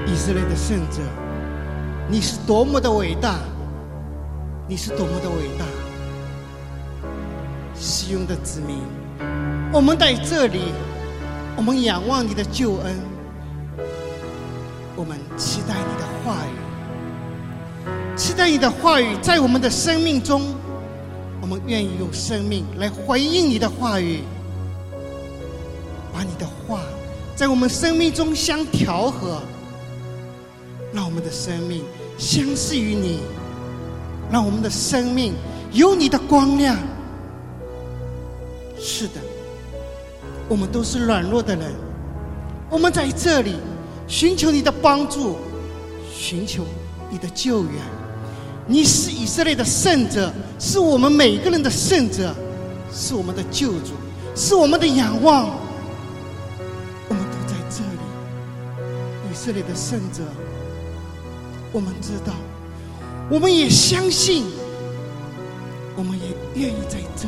以色列的圣者，你是多么的伟大，你是多么的伟大。西雍的子民，我们在这里，我们仰望你的救恩，我们期待你的话语，期待你的话语在我们的生命中，我们愿意用生命来回应你的话语，把你的话在我们生命中相调和，让我们的生命相似于你，让我们的生命有你的光亮。是的，我们都是软弱的人，我们在这里寻求你的帮助，寻求你的救援。你是以色列的圣者，是我们每个人的圣者，是我们的救主，是我们的仰望。我们都在这里，以色列的圣者，我们知道，我们也相信，我们也愿意在这里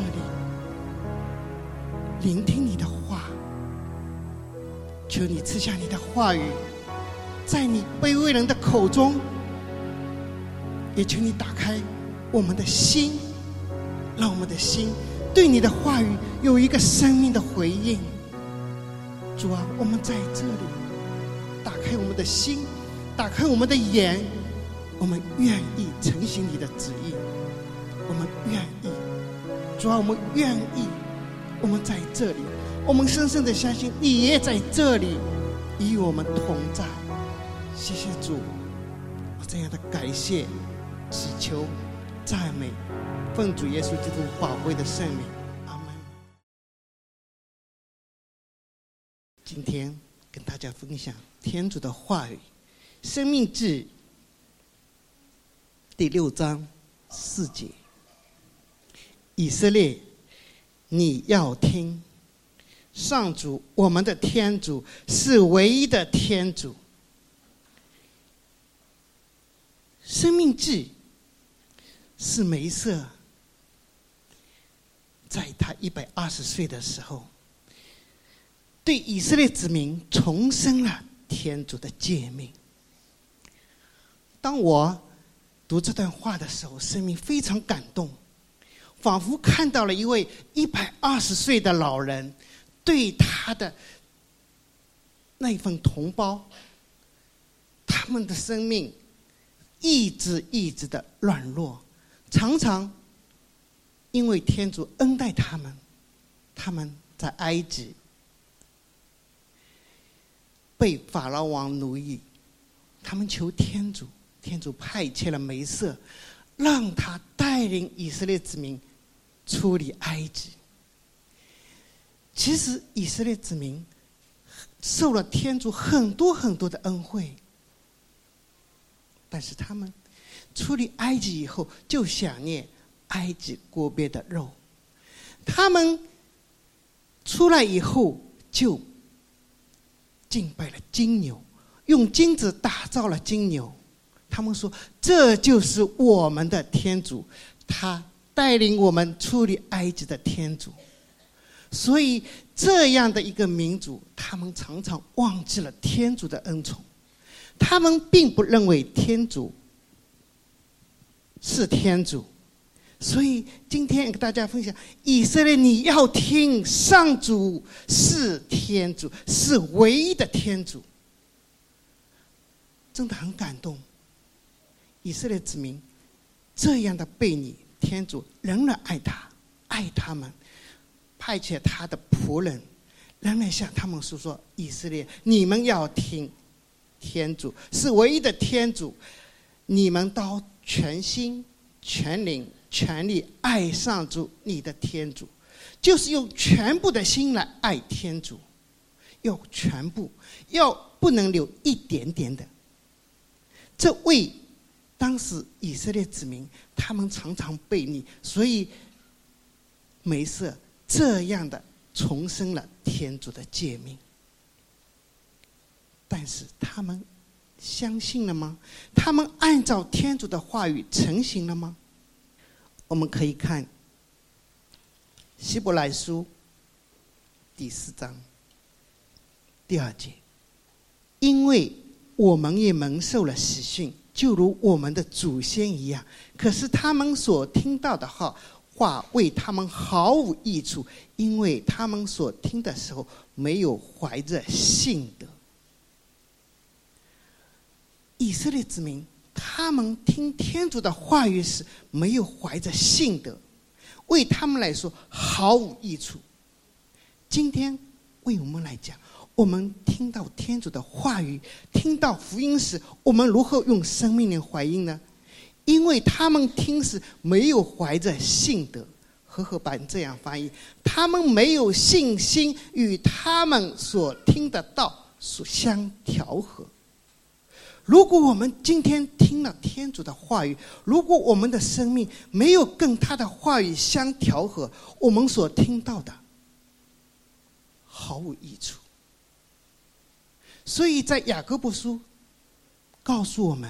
聆听你的话。求你赐下你的话语，在你卑微人的口中，也求你打开我们的心，让我们的心对你的话语有一个生命的回应。主啊，我们在这里打开我们的心，打开我们的眼，我们愿意承行你的旨意，我们愿意。主啊，我们愿意，我们在这里，我们深深的相信你也在这里与我们同在。谢谢主，我这样的感谢祈求赞美，奉主耶稣基督宝贵的圣名，阿们。今天跟大家分享天主的话语，生命记第6章4节，以色列，你要听，上主我们的天主是唯一的天主。生命记是梅瑟在他120岁的时候，对以色列子民重申了天主的诫命。当我读这段话的时候，生命非常感动，仿佛看到了一位120岁的老人对他的那份同胞，他们的生命一直的软弱，常常因为天主恩待他们，他们在埃及被法老王奴役，他们求天主，天主派遣了梅瑟，让他带领以色列子民出离埃及。其实以色列子民受了天主很多的恩惠，但是他们出离埃及以后就想念埃及锅边的肉，他们出来以后就敬拜了金牛，用金子打造了金牛。他们说这就是我们的天主，他带领我们出离埃及的天主。所以这样的一个民族，他们常常忘记了天主的恩宠，他们并不认为天主是天主。所以今天跟大家分享，以色列你要听，上主是天主，是唯一的天主。真的很感动，以色列子民这样的被你天主仍然爱他们，派遣他的仆人仍然向他们说，以色列你们要听，天主是唯一的天主，你们都全心全灵全力爱上主你的天主，就是用全部的心来爱天主，要全部，要不能留一点点的。这为当时以色列子民他们常常悖逆，所以梅瑟这样的重申了天主的诫命。但是他们相信了吗？他们按照天主的话语成行了吗？我们可以看希伯来书第4章第2节，因为我们也蒙受了喜讯，就如我们的祖先一样。可是他们所听到的话为他们毫无益处，因为他们所听的时候没有怀着信德。以色列子民他们听天主的话语时没有怀着信德，为他们来说毫无益处。今天为我们来讲，我们听到天主的话语，听到福音时，我们如何用生命来回应呢？因为他们听时没有怀着信德。和合版这样翻译，他们没有信心与他们所听的道所相调和。如果我们今天听了天主的话语，如果我们的生命没有跟他的话语相调和，我们所听到的毫无益处。所以在雅各伯书告诉我们，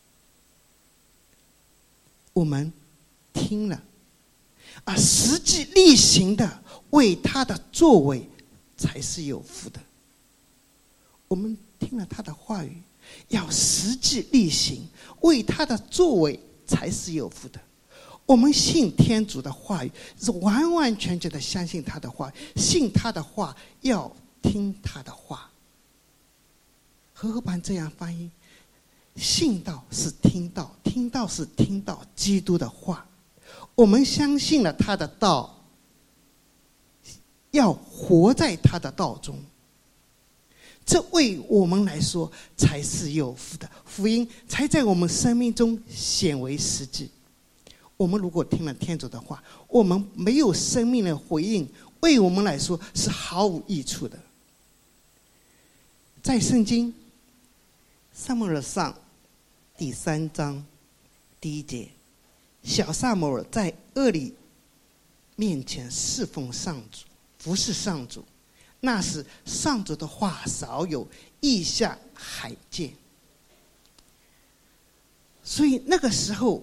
我们听了而实际力行的，为他的作为才是有福的。我们听了他的话语，要实际力行，为他的作为才是有福的。我们信天主的话语，是完完全全的相信他的话，信他的话，要听他的话。和合版这样翻译，信道是听道，听道是听到基督的话。我们相信了他的道，要活在他的道中，这为我们来说才是有福的，福音才在我们生命中显为实际。我们如果听了天主的话，我们没有生命的回应，为我们来说是毫无益处的。在圣经撒母耳上第3章第1节，小撒母耳在厄里面前侍奉上主，服侍上主。那时上主的话少有，异象罕见。所以那个时候，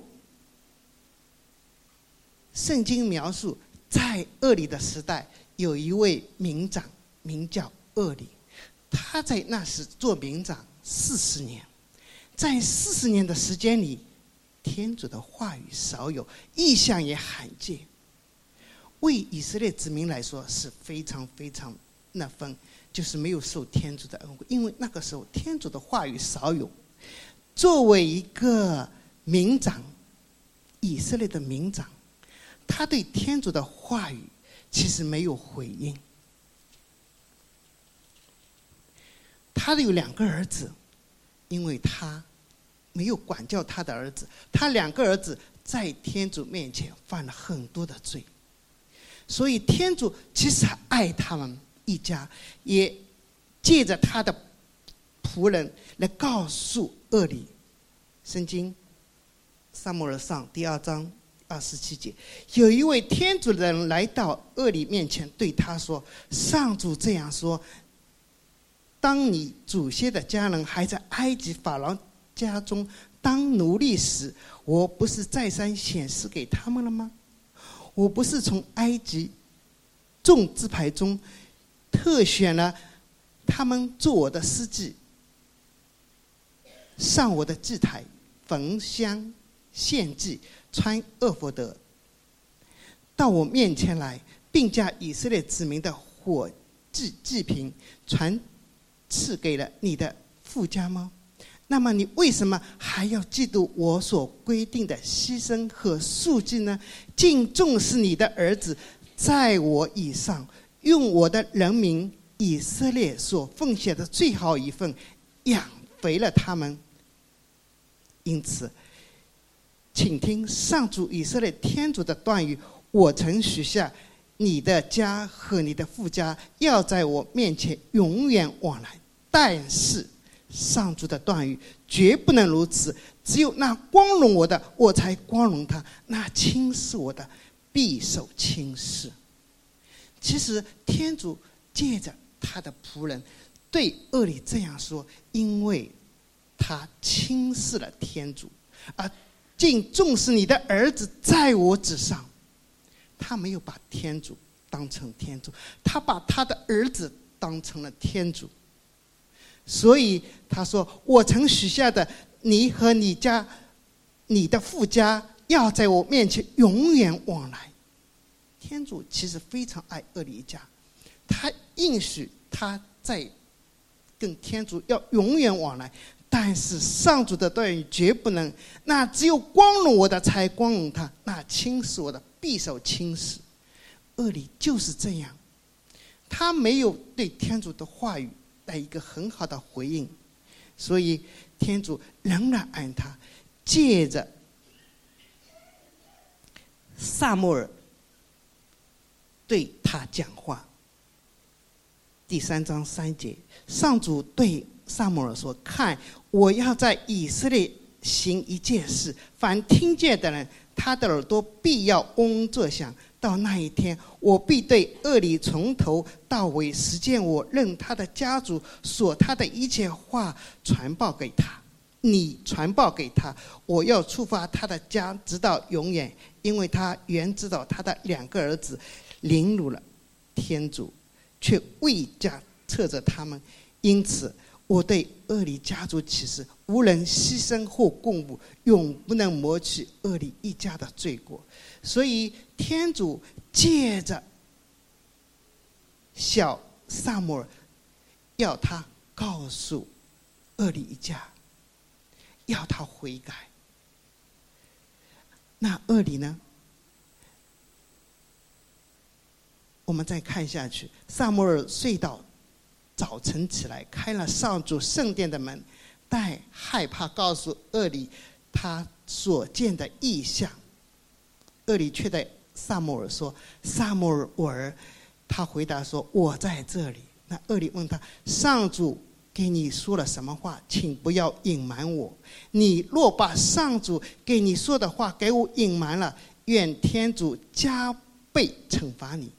圣经描述在厄里的时代，有一位民长名叫厄里，他在那时做民长40年。在40年的时间里，天主的话语少有，异象也罕见。为以色列子民来说是非常非常那份，就是没有受天主的恩惠，因为那个时候天主的话语少有。作为一个民长，以色列的民长，他对天主的话语其实没有回应。他有2个儿子，因为他没有管教他的儿子，他2个儿子在天主面前犯了很多的罪，所以天主其实还爱他们一家，也借着他的仆人来告诉厄里。圣经撒母耳上第2章27节，有一位天主的人来到厄里面前，对他说：上主这样说，当你祖先的家人还在埃及法老家中当奴隶时，我不是再三显示给他们了吗？我不是从埃及众支派中特选了他们做我的司祭，上我的祭台，焚香献祭，穿厄弗得，到我面前来，并将以色列子民的火祭品传赐给了你的父家吗？那么你为什么还要嫉妒我所规定的牺牲和赎祭呢？竟重视你的儿子在我以上，用我的人民以色列所奉献的最好一份养肥了他们。因此请听上主以色列天主的断语，我曾许下你的家和你的父家要在我面前永远往来，但是上主的断语绝不能如此，只有那光荣我的，我才光荣他；那轻视我的，必受轻视。其实天主借着他的仆人对厄里这样说，因为他轻视了天主，而竟重视你的儿子在我之上。他没有把天主当成天主，他把他的儿子当成了天主。 所以他说：“我曾许下的，你和你家、你的父家，要在我面前永远往来。”天主其实非常爱厄里一家，他应许他在跟天主要永远往来，但是上主的待遇绝不能。那只有光荣我的才光荣他，那轻视我的必受轻视。厄里就是这样，他没有对天主的话语来一个很好的回应，所以天主仍然爱他，借着撒母耳对他讲话。第3章3节，上主对撒母耳说：“看，我要在以色列行一件事，凡听见的人，他的耳朵必要嗡作响。到那一天，我必对厄里从头到尾实践我任他的家族所他的一切话传报给他。你传报给他，我要触发他的家直到永远，因为他原知道他的2个儿子凌辱了天主，却未加斥责他们。因此我对厄里家族起誓，无人牺牲或供物，永不能抹去厄里一家的罪过。”所以天主借着小撒母耳，要他告诉厄里一家，要他悔改。那厄里呢？我们再看下去，撒母耳睡到早晨起来，开了上主圣殿的门，但害怕告诉厄里他所见的异象。厄里却对撒母耳说：“撒母耳，我儿。”他回答说：“我在这里。”那厄里问他：“上主给你说了什么话？请不要隐瞒我。你若把上主给你说的话给我隐瞒了，愿天主加倍惩罚你。”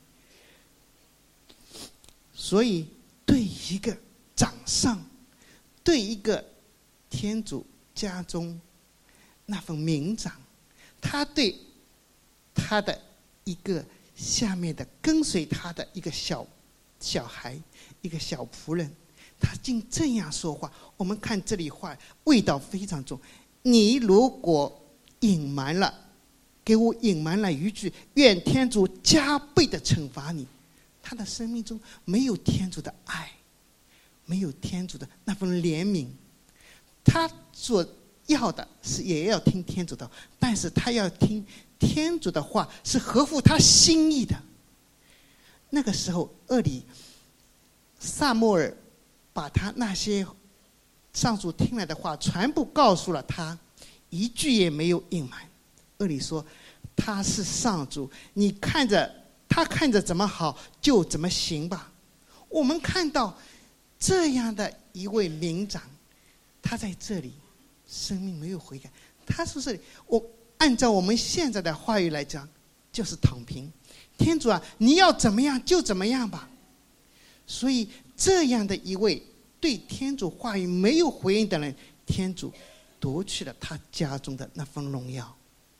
所以对一个长上，对一个天主家中那份民长，他对他的一个下面的跟随他的一个小孩，一个小仆人，他竟这样说话。我们看这里话味道非常重。你如果隐瞒了，给我隐瞒了一句，愿天主加倍的惩罚你。他的生命中没有天主的爱，没有天主的那份怜悯。他所要的是也要听天主的，但是他要听天主的话是合乎他心意的。那个时候厄里撒母耳把他那些上主听来的话全部告诉了他，一句也没有隐瞒。厄里说：“他是上主，你看着他看着怎么好就怎么行吧。”我们看到这样的一位民长，他在这里生命没有悔改，他说这里按照我们现在的话语来讲，就是躺平。天主啊，你要怎么样就怎么样吧。所以这样的一位对天主话语没有回应的人，天主夺去了他家中的那份荣耀。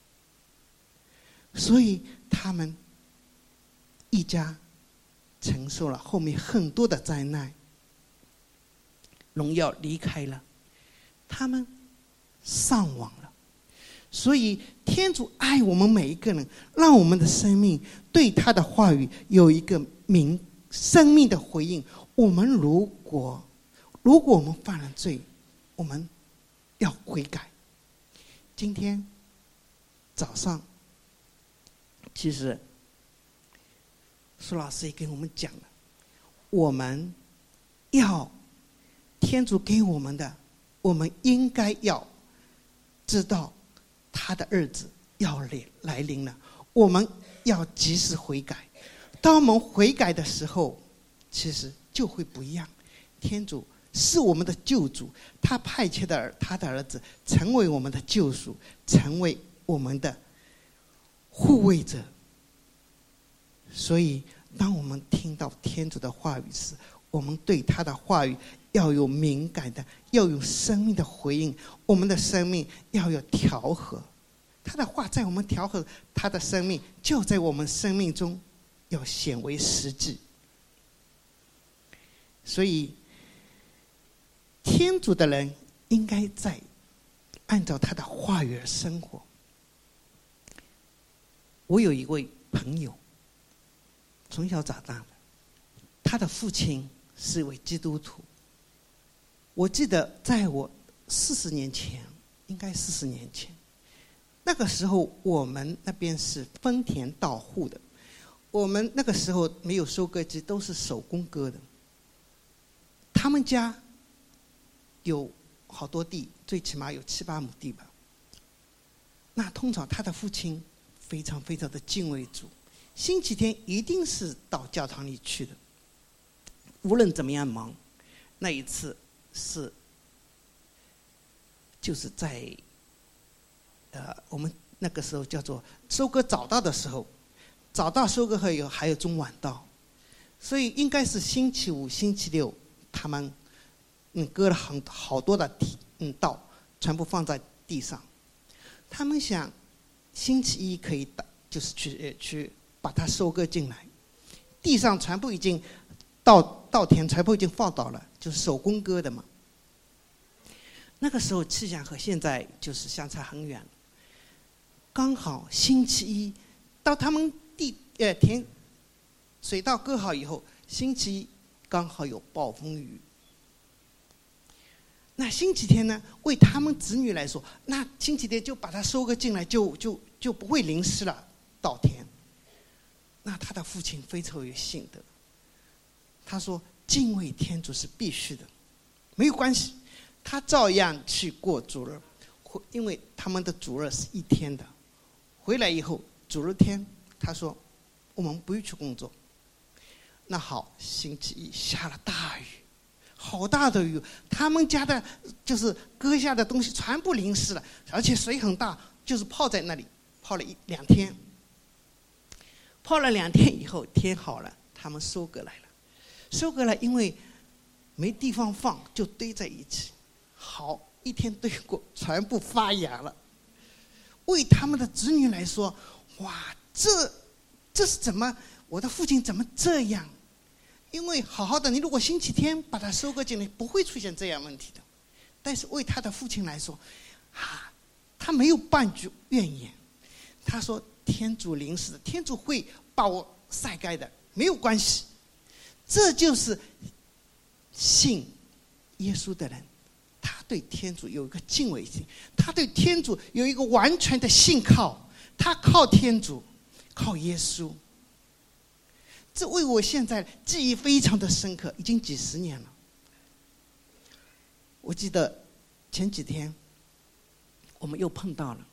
所以他们一家承受了后面很多的灾难，荣耀离开了，他们丧亡了。所以天主爱我们每一个人，让我们的生命对他的话语有一个生命的回应。我们如果我们犯了罪，我们要悔改。今天早上其实苏老师也跟我们讲了，我们要天主给我们的，我们应该要知道他的日子要来临了，我们要及时悔改。当我们悔改的时候，其实就会不一样。天主是我们的救主，他派遣他的儿子成为我们的救赎，成为我们的护卫者。所以当我们听到天主的话语时，我们对他的话语要有敏感的，要有生命的回应。我们的生命要有调和，他的话在我们调和，他的生命就在我们生命中要显为实际。所以天主的人应该在按照他的话语而生活。我有一位朋友，从小长大的，他的父亲是一位基督徒。我记得在我40年前，应该40年前，那个时候我们那边是分田到户的，我们那个时候没有收割机，都是手工割的。他们家有好多地，最起码有7、8亩地吧。那通常他的父亲非常非常的敬畏主，星期天一定是到教堂里去的，无论怎么样忙。那一次是就是在我们那个时候叫做收割早稻的时候，早稻收割后还有中晚稻，所以应该是星期五、星期六，他们割了好多的稻，全部放在地上。他们想星期一可以就是去把它收割进来，地上全部已经稻田全部已经放倒了，就是手工割的嘛。那个时候气象和现在就是相差很远，刚好星期一到他们田水稻割好以后，星期一刚好有暴风雨。那星期天呢，为他们子女来说，那星期天就把它收割进来，就不会淋湿了稻田。那他的父亲非常有信德，他说敬畏天主是必须的，没有关系，他照样去过主日，因为他们的主日是1天的。回来以后主日天，他说我们不用去工作。那好，星期一下了大雨，好大的雨，他们家的就是割下的东西全部淋湿了，而且水很大，就是泡在那里泡了2天。泡了2天以后，天好了，他们收割来了。收割了，因为没地方放，就堆在一起。好，1天堆过，全部发芽了。为他们的子女来说，哇，这是怎么？我的父亲怎么这样？因为好好的，你如果星期天把它收割进来，不会出现这样问题的。但是为他的父亲来说，他没有半句怨言。他说：“天主临时的，天主会把我晒干的，没有关系。”这就是信耶稣的人，他对天主有一个敬畏心，他对天主有一个完全的信靠，他靠天主，靠耶稣。这为我现在记忆非常的深刻，已经几十年了。我记得前几天我们又碰到了，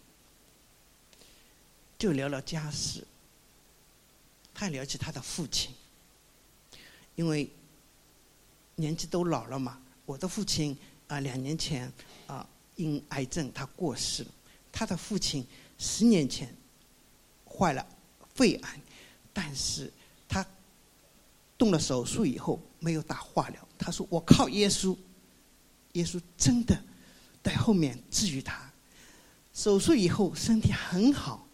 就聊聊家事。他聊起他的父亲，因为年纪都老了嘛。我的父亲2年前因癌症他过世了，他的父亲10年前患了肺癌，但是他动了手术以后没有打化疗。他说我靠耶稣，耶稣真的在后面治愈他，手术以后身体很好。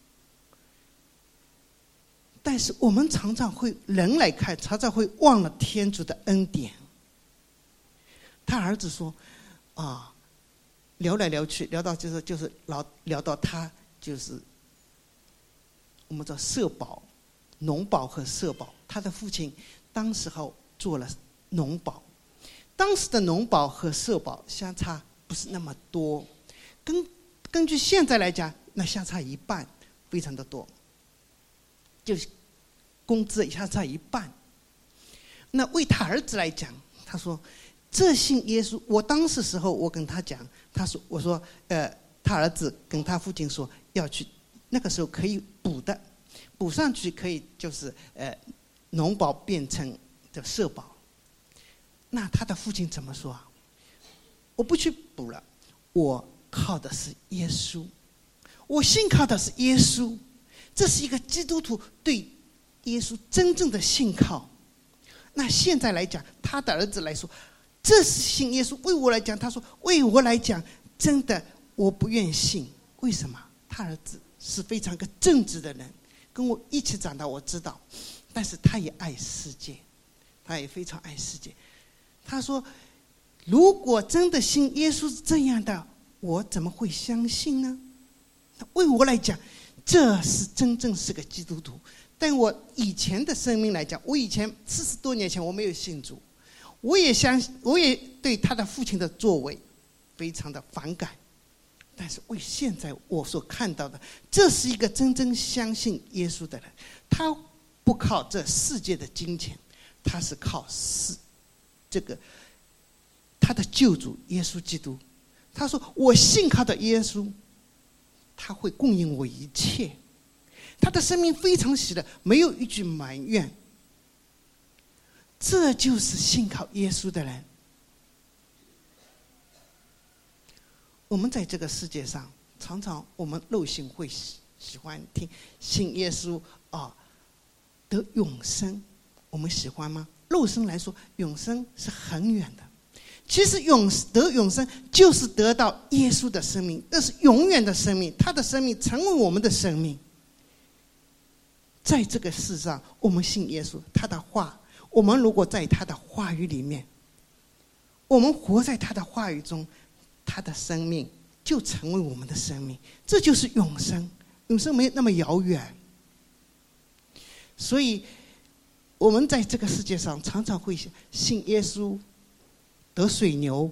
但是我们常常会人来看，常常会忘了天主的恩典。他儿子说聊来聊去，聊到就是聊到他就是我们叫社保、农保和社保。他的父亲当时候做了农保，当时的农保和社保相差不是那么多，根据现在来讲，那相差1半，非常的多，就是工资相差1半。那为他儿子来讲，他说这信耶稣，我当时时候我跟他讲，我说他儿子跟他父亲说要去，那个时候可以补上去，可以就是农保变成的社保。那他的父亲怎么说啊？我不去补了，我靠的是耶稣，我信靠的是耶稣。这是一个基督徒对耶稣真正的信靠。那现在来讲，他的儿子来说，这是信耶稣。为我来讲，他说为我来讲，真的我不愿信。为什么？他儿子是非常个正直的人，跟我一起长大，我知道。但是他也爱世界，他也非常爱世界。他说如果真的信耶稣是这样的，我怎么会相信呢？为我来讲，这是真正是个基督徒。但我以前的生命来讲，我以前40多年前我没有信主，我也对他的父亲的作为非常的反感。但是为现在我所看到的，这是一个真正相信耶稣的人，他不靠这世界的金钱，他是靠他的救主耶稣基督。他说我信靠的耶稣，他会供应我一切。他的生命非常喜乐，没有一句埋怨。这就是信靠耶稣的人。我们在这个世界上，常常我们肉性会喜欢听信耶稣得永生，我们喜欢吗？肉身来说，永生是很远的。其实得永生就是得到耶稣的生命，那是永远的生命，他的生命成为我们的生命。在这个世上，我们信耶稣，他的话，我们如果在他的话语里面，我们活在他的话语中，他的生命就成为我们的生命，这就是永生。永生没有那么遥远。所以我们在这个世界上常常会信耶稣得水牛，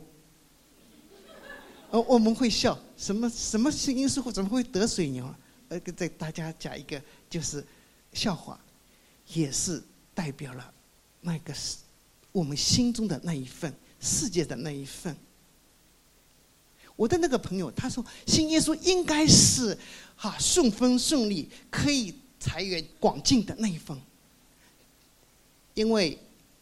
我们会笑，什么信耶稣怎么会得水牛？给大家讲一个就是笑话，也是代表了那个我们心中的那一份，世界的那一份。我的那个朋友他说，信耶稣应该是顺风顺利，可以财源广进的那一份。因为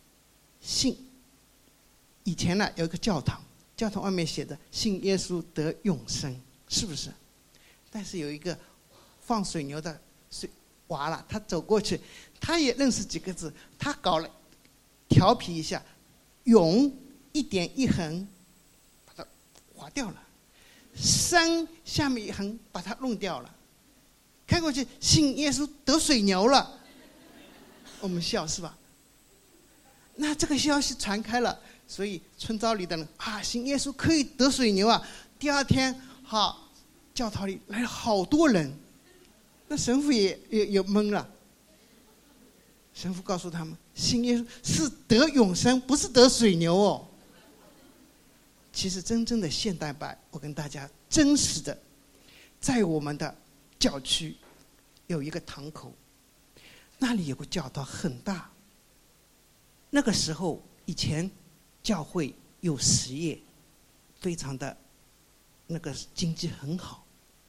以前呢有一个教堂外面写的信耶稣得永生，是不是？但是有一个放水牛的娃了，他走过去，他也认识几个字，他搞了调皮一下，永一点一横把它划掉了，生下面一横把它弄掉了，看过去信耶稣得水牛了，我们笑是吧？那这个消息传开了，所以村庄里的人信耶稣可以得水牛啊！第二天教堂里来了好多人，那神父也懵了。神父告诉他们，信耶稣是得永生，不是得水牛哦。其实真正的现代版，我跟大家真实的，在我们的教区有一个堂口，那里有个教堂很大。那个时候以前教会有实业，非常的那个经济很好。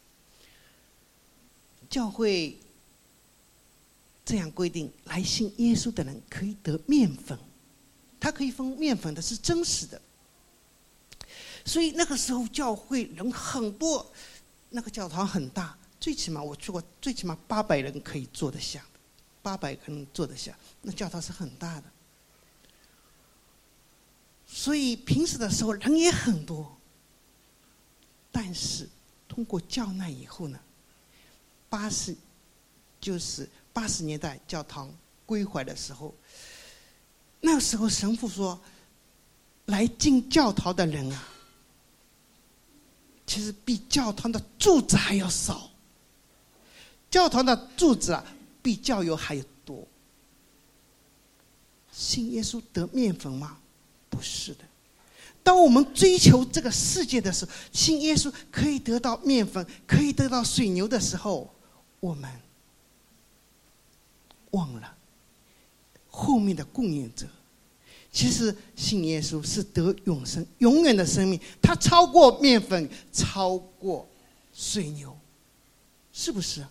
教会这样规定，来信耶稣的人可以得面粉，他可以分面粉的是真实的。所以那个时候教会人很多，那个教堂很大，最起码我去过，最起码800人可以坐得下，800个人坐得下，那教堂是很大的。所以平时的时候人也很多，但是通过教难以后呢，80年代教堂归还的时候，那时候神父说，来进教堂的人其实比教堂的柱子还要少，教堂的柱子比教友还要多。信耶稣得面粉吗？不是的。当我们追求这个世界的时候，信耶稣可以得到面粉，可以得到水牛的时候，我们忘了后面的供应者。其实信耶稣是得永生，永远的生命，它超过面粉，超过水牛，是不是？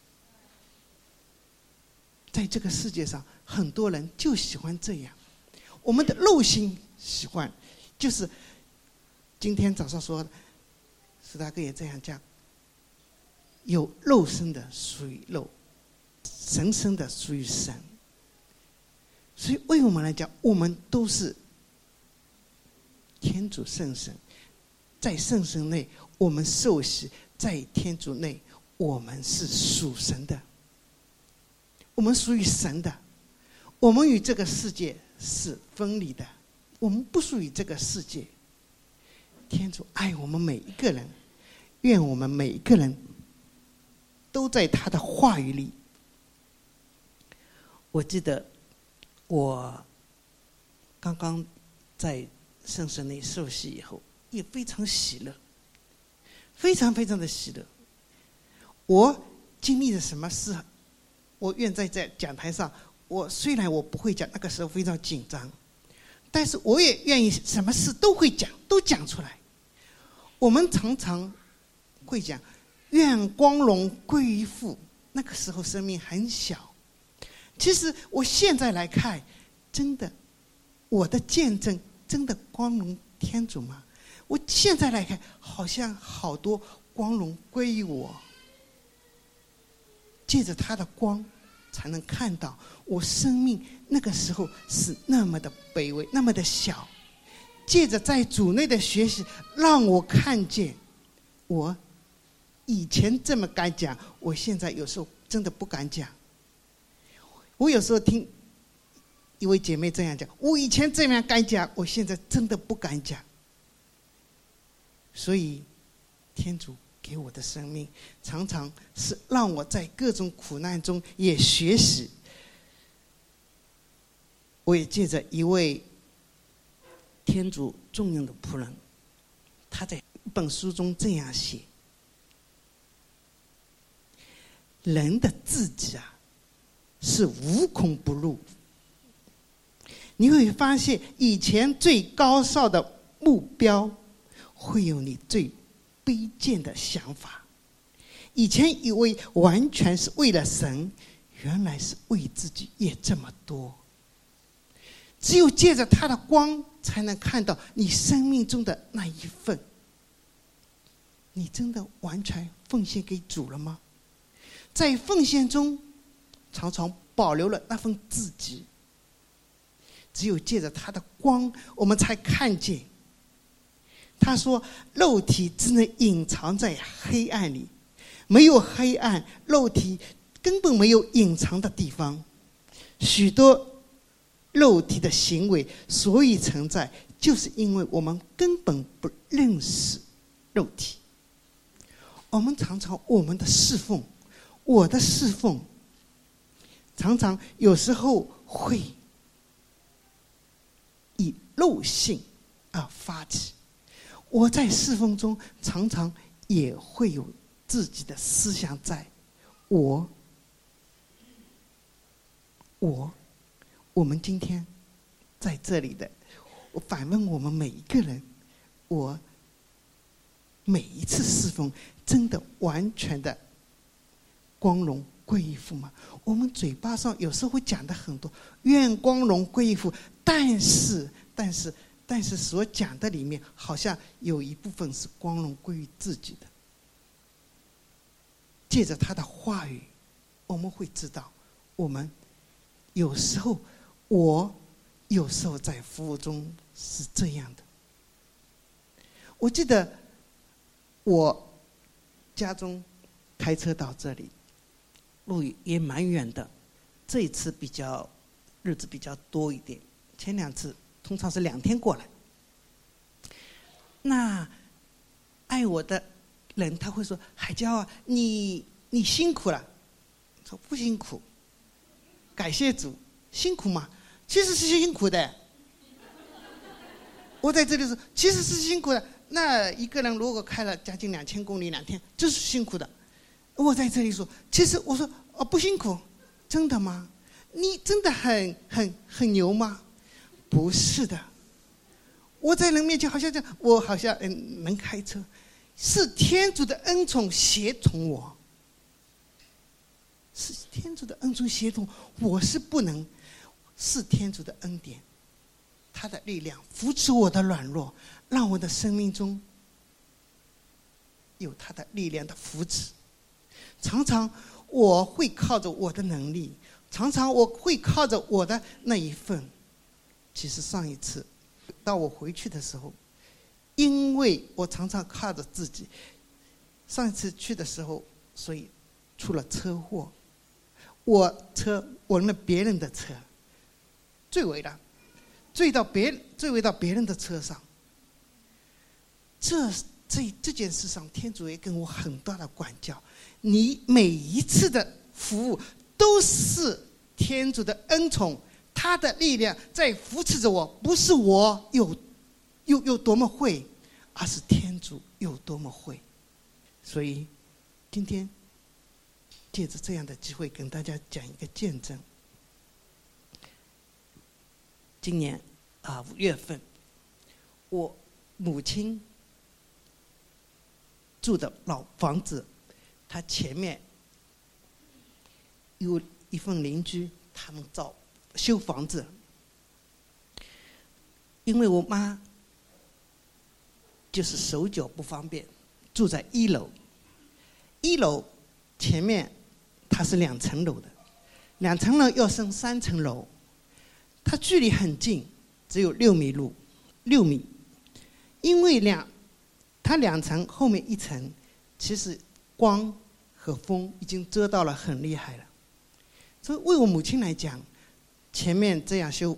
在这个世界上，很多人就喜欢这样，我们的肉心喜欢，就是今天早上说的，石大哥也这样讲，有肉身的属于肉，神身的属于神。所以为我们来讲，我们都是天主圣神，在圣神内我们受洗，在天主内我们是属神的，我们属于神的，我们与这个世界是分离的，我们不属于这个世界。 天主爱我们每一个人，愿我们每一个人都在他的话语里。我记得我刚刚在圣神内受洗以后，也非常喜乐，非常非常的喜乐。我经历了什么事，我愿在讲台上，虽然我不会讲，那个时候非常紧张，但是我也愿意什么事都会讲，都讲出来。我们常常会讲愿光荣归于父，那个时候生命很小。其实我现在来看，真的我的见证真的光荣天主吗？我现在来看，好像好多光荣归于我，借着他的光才能看到我生命那个时候是那么的卑微，那么的小。借着在主内的学习，让我看见我以前这么敢讲，我现在有时候真的不敢讲。我有时候听一位姐妹这样讲，我以前这样敢讲，我现在真的不敢讲。所以天主给我的生命常常是让我在各种苦难中也学习。我也借着一位天主重用的仆人，他在一本书中这样写：人的自己是无孔不入。你会发现以前最高尚的目标会有你最卑贱的想法。以前以为完全是为了神，原来是为自己也这么多。只有借着他的光，才能看到你生命中的那一份。你真的完全奉献给主了吗？在奉献中常常保留了那份自己。只有借着他的光，我们才看见。他说肉体只能隐藏在黑暗里，没有黑暗，肉体根本没有隐藏的地方。许多肉体的行为所以存在，就是因为我们根本不认识肉体。我们常常我们的侍奉，我的侍奉常常有时候会以肉性而发起。我在侍奉中常常也会有自己的思想在。我们今天在这里的，我反问我们每一个人，我每一次侍奉真的完全的光荣归于父吗？我们嘴巴上有时候会讲的很多，愿光荣归于父，但是所讲的里面好像有一部分是光荣归于自己的。借着他的话语，我们会知道，我们有时候在服务中是这样的。我记得我家中开车到这里，路也蛮远的，这一次日子比较多一点，前两次通常是2天过来。那爱我的人他会说：海娇你辛苦了。说不辛苦，感谢主。辛苦吗？其实是辛苦的。我在这里说其实是辛苦的。那一个人如果开了将近2000公里2天，就是辛苦的。我在这里说，其实我说不辛苦。真的吗？你真的很牛吗？不是的。我在人面前好像这样，我好像能开车，是天主的恩宠协同我，是天主的恩宠协同，我是不能，是天主的恩典，他的力量扶持我的软弱，让我的生命中有他的力量的扶持。常常我会靠着我的能力，常常我会靠着我的那一份。其实上一次到我回去的时候，因为我常常靠着自己，上一次去的时候，所以出了车祸，我轮了别人的车，坠尾到别人的车上。 这件事上，天主也跟我很大的管教。你每一次的服务都是天主的恩宠，他的力量在扶持着我，不是我有多么会，而是天主有多么会。所以今天借着这样的机会跟大家讲一个见证。今年5月份，我母亲住的老房子，他前面有一份邻居，他们修房子。因为我妈就是手脚不方便，住在1楼。1楼前面它是2层楼的，2层楼要升3层楼，它距离很近，只有6米。因为它2层后面1层，其实光和风已经遮到了很厉害了。所以为我母亲来讲，前面这样修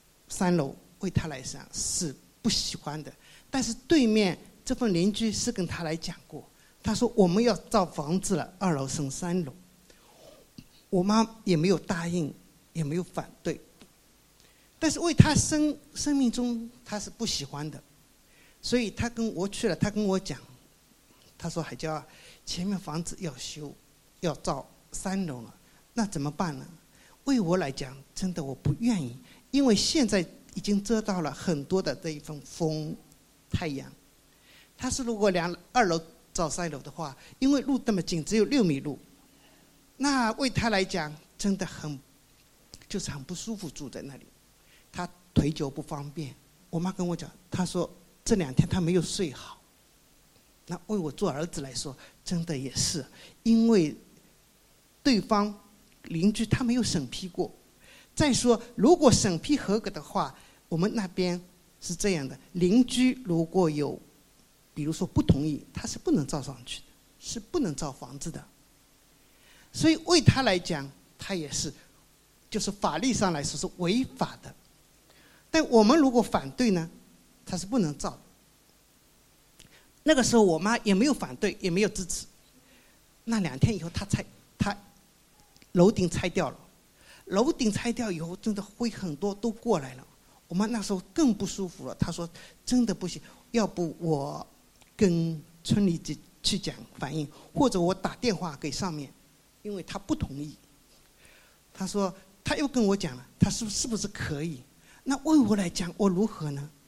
3楼，为她来讲是不喜欢的。但是对面这份邻居是跟她来讲过，他说我们要造房子了，2楼升3楼。我妈也没有答应，也没有反对。但是为她生命中她是不喜欢的，所以她跟我去了，她跟我讲，她说海娇啊，前面房子要修，要造3楼了，那怎么办呢？为我来讲，真的我不愿意，因为现在已经遮到了很多的这一份风、太阳。他是如果2楼造3楼的话，因为路那么近，只有6米路，那为他来讲真的很不舒服，住在那里。他腿脚不方便。我妈跟我讲，她说这2天她没有睡好。那为我做儿子来说，真的也是，因为对方邻居他没有审批过。再说，如果审批合格的话，我们那边是这样的：邻居如果有，比如说不同意，他是不能造上去的，是不能造房子的。所以为他来讲，他也是，就是法律上来说是违法的。但我们如果反对呢，他是不能造的。那个时候我妈也没有反对，也没有支持。那2天以后，他楼顶拆掉了。楼顶拆掉以后，真的灰很多都过来了。我妈那时候更不舒服了，她说真的不行，要不我跟村里去讲反映，或者我打电话给上面，因为她不同意。她说她又跟我讲了，她说是不是可以？那为我来讲，我如何呢？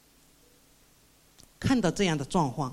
看到这样的状况，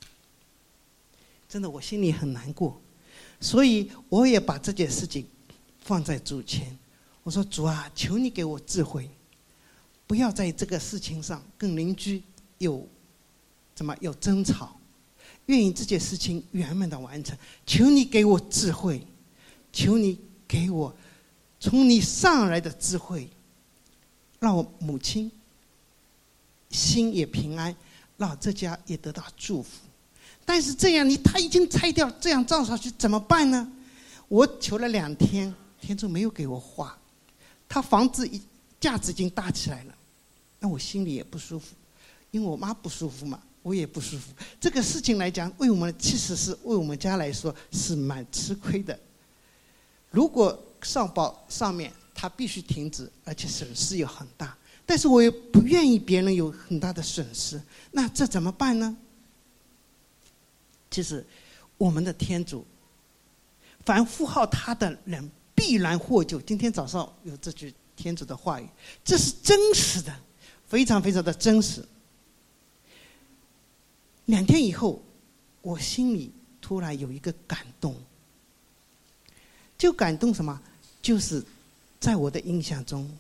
真的我心里很难过，所以我也把这件事情放在主前。我说主啊，求你给我智慧，不要在这个事情上跟邻居有争吵，愿意这件事情圆满的完成。求你给我智慧，求你给我从你上来的智慧，让我母亲心也平安，让这家也得到祝福。但是这样他已经拆掉，这样造上去怎么办呢？我求了2天，天主没有给我画。他房子架子已经搭起来了，那我心里也不舒服，因为我妈不舒服嘛，我也不舒服。这个事情来讲，其实是为我们家来说是蛮吃亏的。如果上报上面他必须停止，而且损失也很大，但是我也不愿意别人有很大的损失，那这怎么办呢？其实我们的天主，凡呼号他的人必然获救。今天早上有这句天主的话语，这是真实的，非常非常的真实。2天以后，我心里突然有一个感动，就感动什么？就是在我的印象中，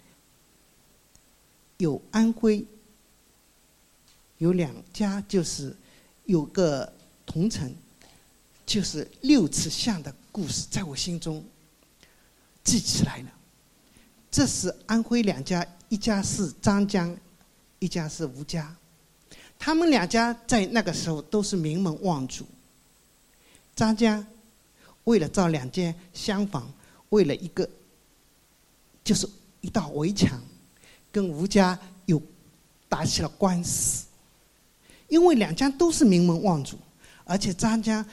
有安徽有2家，就是有个同城，就是6次像的故事，在我心中记起来了。这是安徽2家，一家是张江，一家是吴家。他们2家在那个时候都是名门望族。张家为了造2间厢房，为了就是一道围墙，跟吴家有打起了官司。 因为两家都是名门望族，而且张家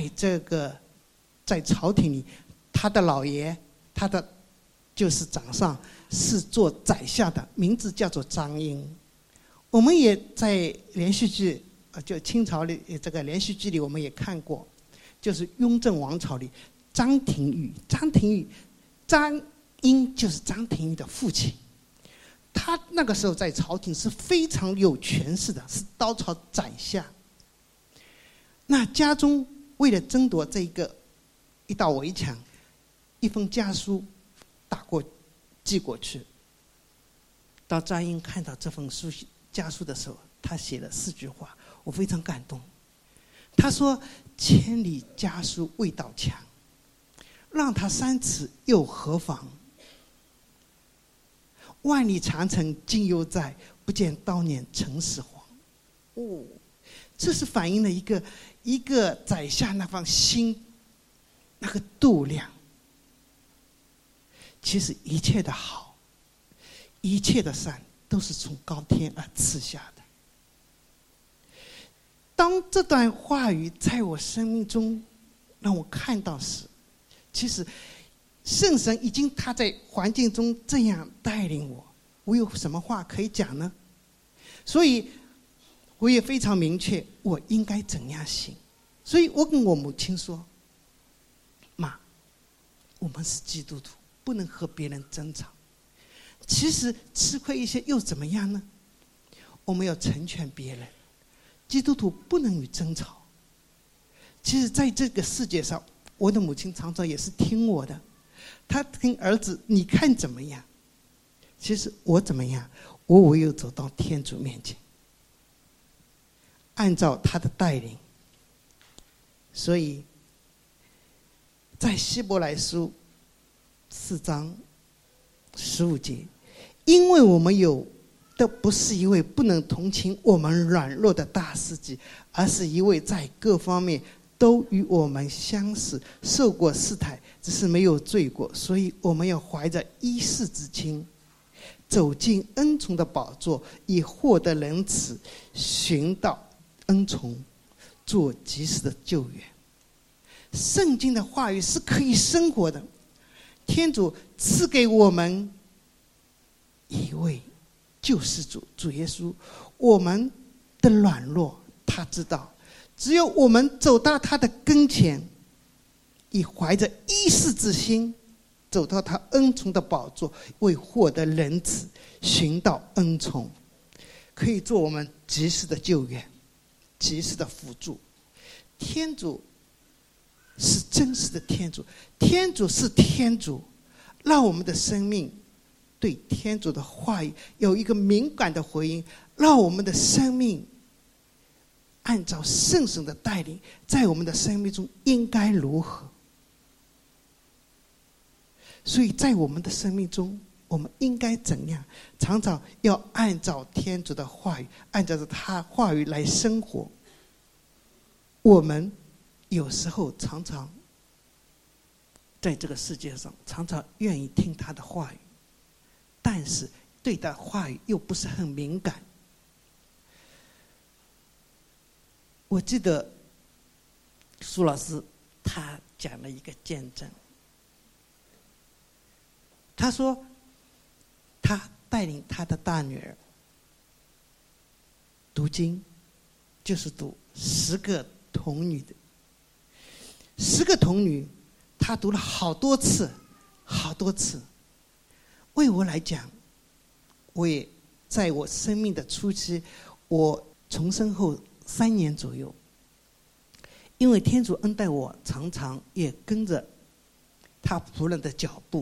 在朝廷里，他的老爷，他的就是掌上是做宰相的，名字叫做张英。我们也在连续剧，就清朝里这个连续剧里，我们也看过，就是雍正王朝里张廷玉，张英就是张廷玉的父亲。他那个时候在朝廷是非常有权势的，是刀朝宰相。那家中为了争夺这一道围墙，一封家书寄过去。当张英看到这封家书的时候，他写了4句话，我非常感动。他说：“千里家书未到墙，让他3尺又何妨？万里长城今犹在，不见当年陈始皇。”哦，这是反映了一个宰相那方心那个度量。其实一切的好，一切的善，都是从高天而赐下的。当这段话语在我生命中让我看到时，其实圣神已经他在环境中这样带领我，我有什么话可以讲呢？所以我也非常明确我应该怎样行。所以我跟我母亲说：“妈，我们是基督徒，不能和别人争吵。其实吃亏一些又怎么样呢？我们要成全别人。基督徒不能与争吵。其实在这个世界上，我的母亲常常也是听我的，她听儿子你看怎么样？其实我怎么样，我唯有走到天主面前，按照他的带领。所以在希伯来书4章15节，因为我们有的不是一位不能同情我们软弱的大司机，而是一位在各方面都与我们相似，受过试探，只是没有罪过。所以我们要怀着一视之心，走进恩宠的宝座，以获得仁慈，寻到恩宠，做及时的救援。圣经的话语是可以生活的。天主赐给我们一位救世主，主耶稣。我们的软弱他知道，只有我们走到他的跟前，以怀着一视之心，走到他恩宠的宝座，为获得仁慈，寻到恩宠，可以做我们及时的救援，及时的辅助。天主是真实的天主，天主是天主，让我们的生命对天主的话语有一个敏感的回应，让我们的生命按照圣神的带领，在我们的生命中应该如何。所以在我们的生命中，我们应该怎样？常常要按照天主的话语，按照他话语来生活。我们有时候常常在这个世界上，常常愿意听他的话语，但是对他话语又不是很敏感。我记得苏老师他讲了一个见证，他说他带领他的大女儿读经，就是读10个童女的10个童女，他读了好多次。为我来讲，我也在我生命的初期，我重生后3年左右，因为天主恩待我，常常也跟着他仆人的脚步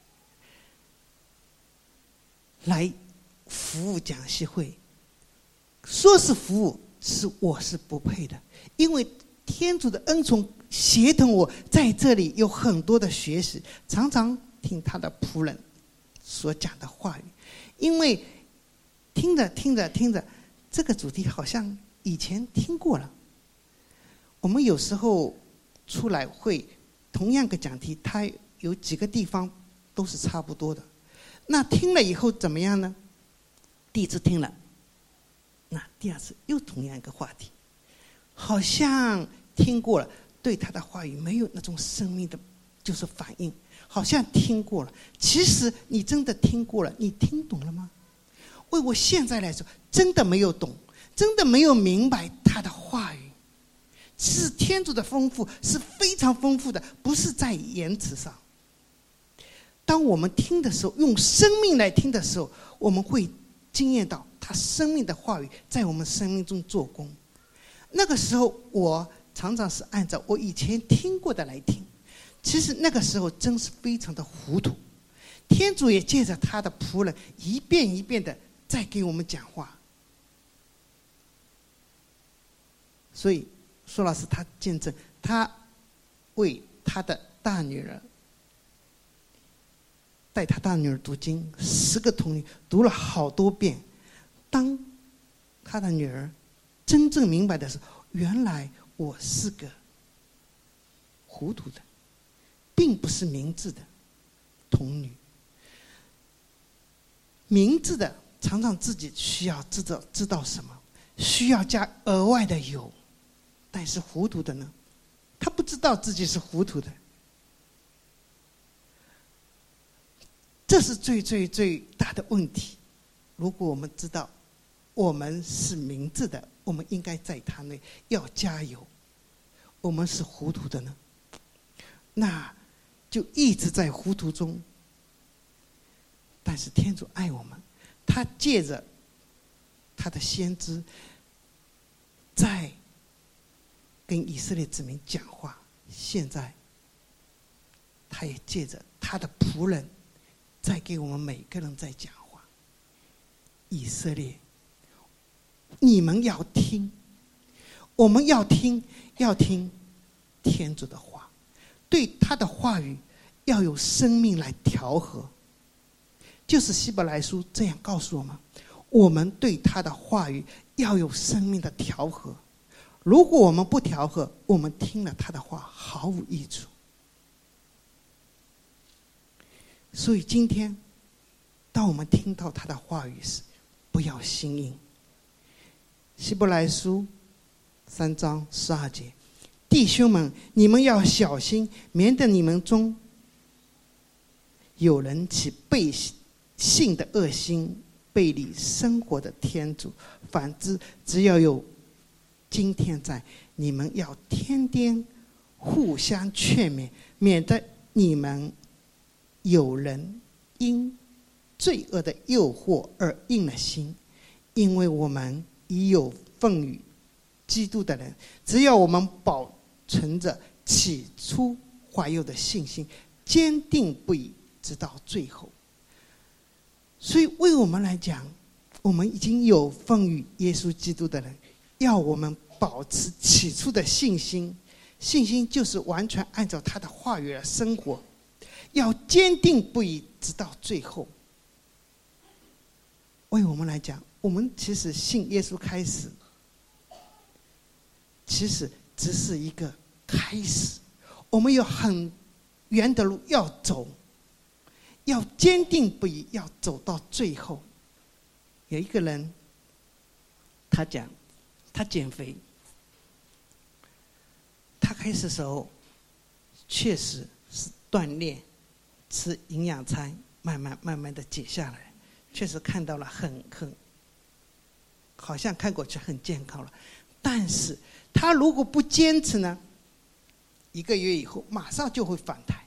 来服务讲习会。说是服务，我是不配的，因为天主的恩宠协同我在这里有很多的学习，常常听他的仆人所讲的话语。因为听着这个主题好像以前听过了。我们有时候出来会同样个讲题，它有几个地方都是差不多的。那听了以后怎么样呢？第一次听了， 那第二次又同样一个话题，好像听过了，对他的话语没有那种生命的就是反应，好像听过了，其实你真的听过了，你听懂了吗？为我现在来说，真的没有懂，真的没有明白他的话语。其实天主的丰富是非常丰富的，不是在言辞上。当我们听的时候，用生命来听的时候，我们会经验到他生命的话语在我们生命中做工。那个时候我常常是按照我以前听过的来听，其实那个时候真是非常的糊涂。天主也借着他的仆人一遍一遍的在给我们讲话。所以苏老师他见证，他为他的大女儿带他大女儿读经，10个童女读了好多遍。当他的女儿真正明白的时候，原来我是个糊涂的，并不是明智的童女。明智的常常自己需要知道什么，需要加额外的油，但是糊涂的呢，他不知道自己是糊涂的。这是最大的问题。如果我们知道我们是明智的，我们应该在他内要加油。我们是糊涂的呢，那就一直在糊涂中。但是天主爱我们，他借着他的先知在跟以色列子民讲话，现在他也借着他的仆人在给我们每个人在讲话。以色列，你们要听，我们要听天主的话，对他的话语要有生命来调和。就是希伯来书这样告诉我们，我们对他的话语要有生命的调和。如果我们不调和，我们听了他的话毫无益处。所以今天当我们听到他的话语时，不要心硬。希伯来书3章12节，弟兄们，你们要小心，免得你们中有人起背信的恶心，背离生活的天主。反之，只要有今天在，你们要天天互相劝勉，免得你们有人因罪恶的诱惑而硬了心。因为我们已有奉与基督的人，只要我们保存着起初怀有的信心，坚定不移，直到最后。所以为我们来讲，我们已经有奉与耶稣基督的人，要我们保持起初的信心。信心就是完全按照他的话语来生活，要坚定不移，直到最后。为我们来讲，我们其实信耶稣开始，其实只是一个开始。我们有很远的路要走，要坚定不移，要走到最后。有一个人，他讲他减肥，他开始的时候确实是锻炼，吃营养餐，慢慢的减下来，确实看到了很好像看过去很健康了。但是他如果不坚持呢，1个月以后马上就会反弹。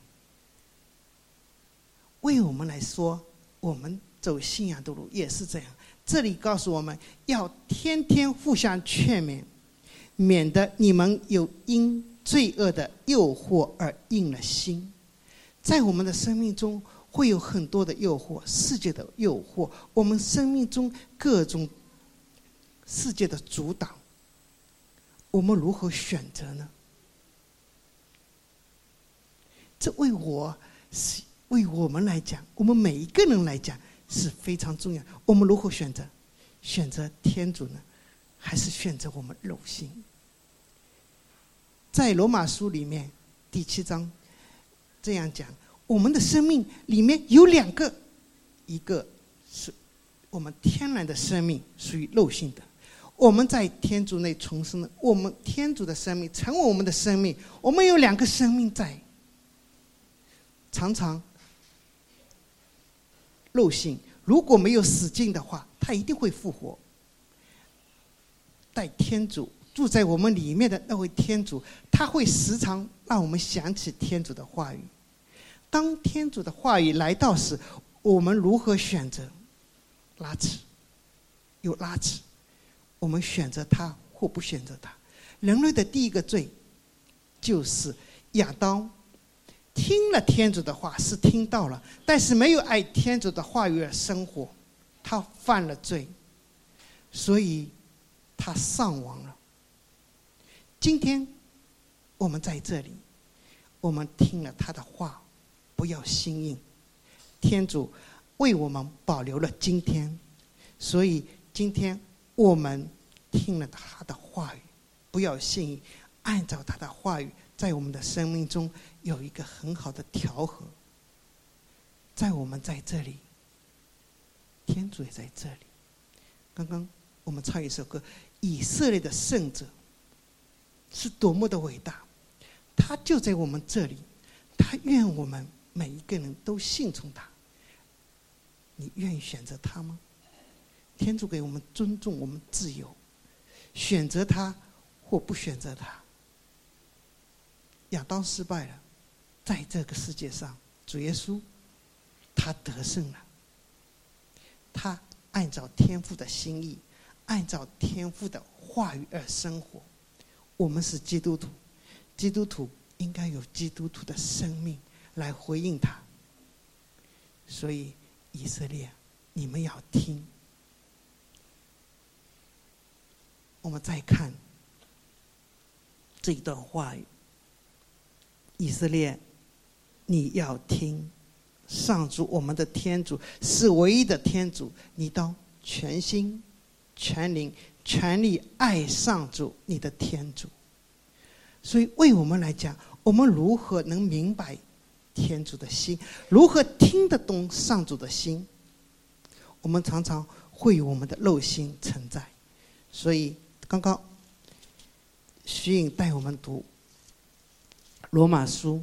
为我们来说，我们走信仰的路也是这样。这里告诉我们要天天互相劝勉，免得你们有因罪恶的诱惑而硬了心。在我们的生命中会有很多的诱惑，世界的诱惑，我们生命中各种世界的阻挡，我们如何选择呢？这为我们来讲，我们每一个人来讲是非常重要。我们如何选择？选择天主呢，还是选择我们肉心？在罗马书里面第7章这样讲，我们的生命里面有2个，一个是我们天然的生命，属于肉性的； 我们在天主内重生了，我们天主的生命成为我们的生命，我们有两个生命在。常常肉性如果没有死尽的话，它一定会复活。在天主住在我们里面的那位天主，他会时常让我们想起天主的话语。当天主的话语来到时，我们如何选择？拉扯，有拉扯，我们选择他或不选择他。人类的第一个罪就是亚当听了天主的话，是听到了，但是没有爱天主的话语而生活，他犯了罪，所以他丧亡了。今天我们在这里，我们听了他的话，不要心硬。天主为我们保留了今天，所以今天我们听了他的话语，不要心硬，按照他的话语在我们的生命中有一个很好的调和。在我们在这里，天主也在这里。刚刚我们唱一首歌，以色列的圣者是多么的伟大，他就在我们这里，他愿我们每一个人都信从他。你愿意选择他吗？天主给我们尊重，我们自由，选择他或不选择他。亚当失败了，在这个世界上，主耶稣他得胜了，他按照天父的心意，按照天父的话语而生活。我们是基督徒，基督徒应该有基督徒的生命来回应他。所以以色列，你们要听。我们再看这一段话语，以色列，你要听，上主我们的天主是唯一的天主，你当全心全灵全力爱上主你的天主。所以为我们来讲，我们如何能明白天主的心，如何听得懂上主的心？我们常常会有我们的肉心存在。所以刚刚徐颖带我们读罗马书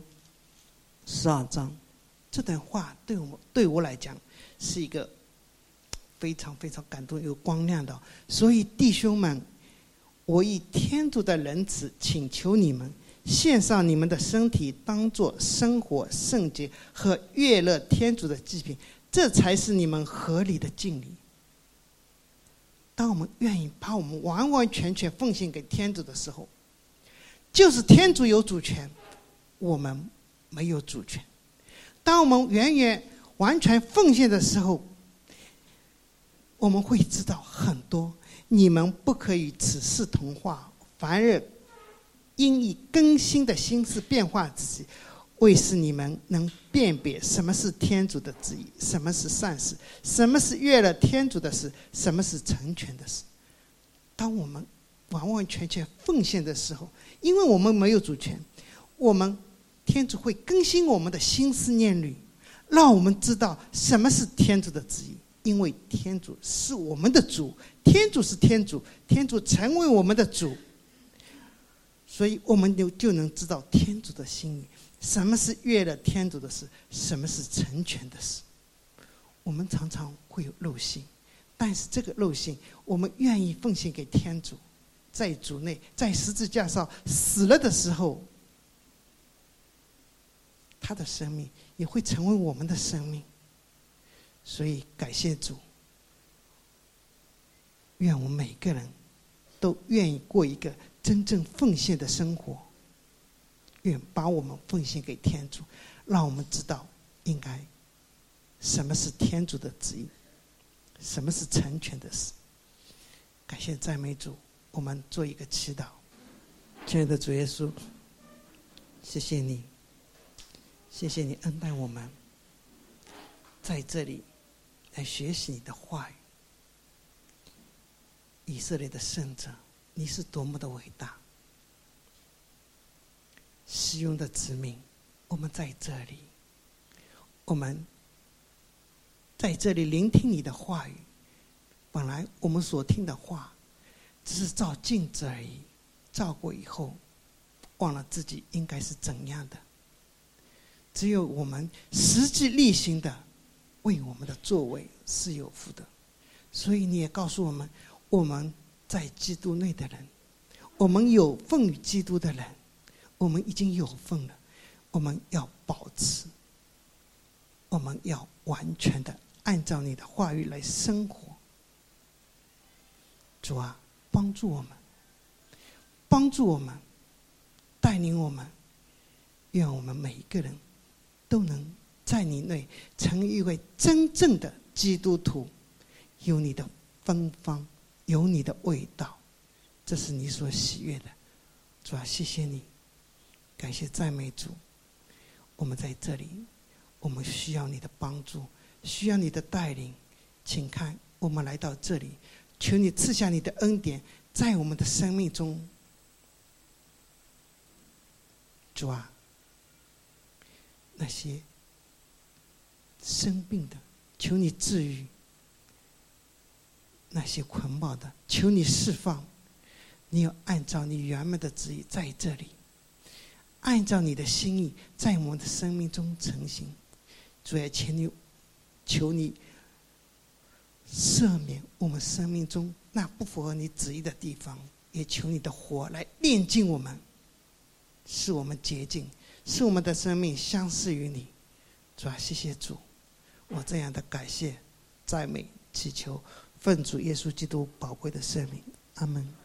12章，这段话对我来讲是一个非常非常感动有光亮的。所以弟兄们，我以天主的仁慈请求你们，献上你们的身体当作生活圣洁和悦乐天主的祭品，这才是你们合理的敬礼。当我们愿意把我们完完全全奉献给天主的时候，就是天主有主权，我们没有主权。当我们完全奉献的时候，我们会知道很多。你们不可以此事同化，凡人应以更新的心思变化自己，为使你们能辨别什么是天主的旨意，什么是善事，什么是悦了天主的事，什么是成全的事。当我们完完全全奉献的时候，因为我们没有主权，天主会更新我们的心思念虑，让我们知道什么是天主的旨意。因为天主是我们的主，天主是天主，天主成为我们的主，所以我们就能知道天主的心意，什么是悦了天主的事，什么是成全的事。我们常常会有肉性，但是这个肉性我们愿意奉献给天主，在主内，在十字架上死了的时候，他的生命也会成为我们的生命。所以感谢主，愿我们每个人都愿意过一个真正奉献的生活，愿把我们奉献给天主，让我们知道应该什么是天主的旨意，什么是成全的事。感谢赞美主，我们做一个祈祷。亲爱的主耶稣，谢谢你，谢谢你恩待我们在这里来学习你的话语。以色列的圣者，你是多么的伟大！西雍的子民，我们在这里，我们在这里聆听你的话语。本来我们所听的话， 只是照镜子而已，照过以后忘了自己应该是怎样的。只有我们实际力行的为我们的作为是有福的。所以你也告诉我们，我们在基督内的人，我们有份于基督的人，我们已经有份了，我们要保持，我们要完全的按照你的话语来生活。主啊，帮助我们，帮助我们，带领我们，愿我们每一个人都能在你内成为一位真正的基督徒，有你的芬芳，有你的味道，这是你所喜悦的。主啊，谢谢你，感谢赞美主。我们在这里，我们需要你的帮助，需要你的带领。请看，我们来到这里，求你赐下你的恩典在我们的生命中。主啊，那些生病的，求你治愈；那些捆绑的，求你释放。你要按照你原本的旨意在这里，按照你的心意在我们的生命中成型。主啊，求你赦免我们生命中那不符合你旨意的地方，也求你的火来炼净我们，使我们洁净，使我们的生命相似于你。主啊，谢谢主，我这样的感谢赞美祈求，奉主耶稣基督宝贵的圣名，阿们。